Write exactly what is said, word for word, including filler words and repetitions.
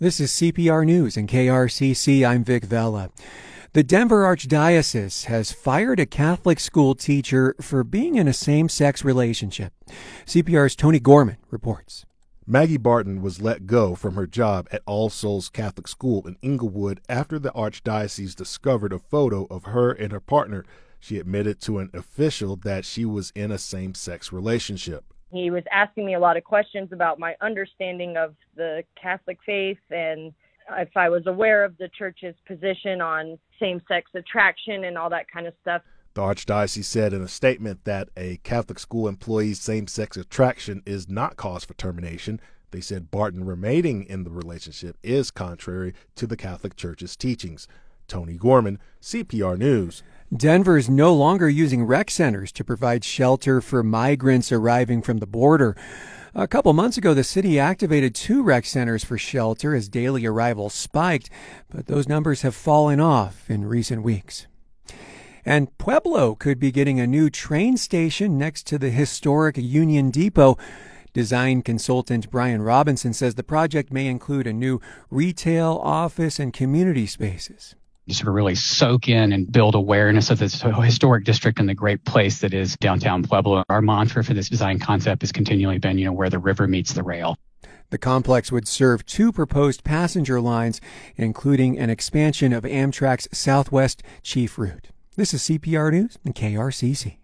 This is C P R News and K R C C. I'm Vic Vela. The Denver Archdiocese has fired a Catholic school teacher for being in a same-sex relationship. C P R's Tony Gorman reports. Maggie Barton was let go from her job at All Souls Catholic School in Inglewood after the Archdiocese discovered a photo of her and her partner. She admitted to an official that she was in a same-sex relationship. He was asking me a lot of questions about my understanding of the Catholic faith and if I was aware of the church's position on same-sex attraction and all that kind of stuff. The Archdiocese said in a statement that a Catholic school employee's same-sex attraction is not cause for termination. They said Barton remaining in the relationship is contrary to the Catholic Church's teachings. Tony Gorman, C P R News. Denver is no longer using rec centers to provide shelter for migrants arriving from the border. A couple months ago, the city activated two rec centers for shelter as daily arrivals spiked, but those numbers have fallen off in recent weeks. And Pueblo could be getting a new train station next to the historic Union Depot. Design consultant Brian Robinson says the project may include a new retail, office, and community spaces. You sort of really soak in and build awareness of this historic district and the great place that is downtown Pueblo. Our mantra for this design concept has continually been, you know, where the river meets the rail. The complex would serve two proposed passenger lines, including an expansion of Amtrak's Southwest Chief Route. This is C P R News and K R C C.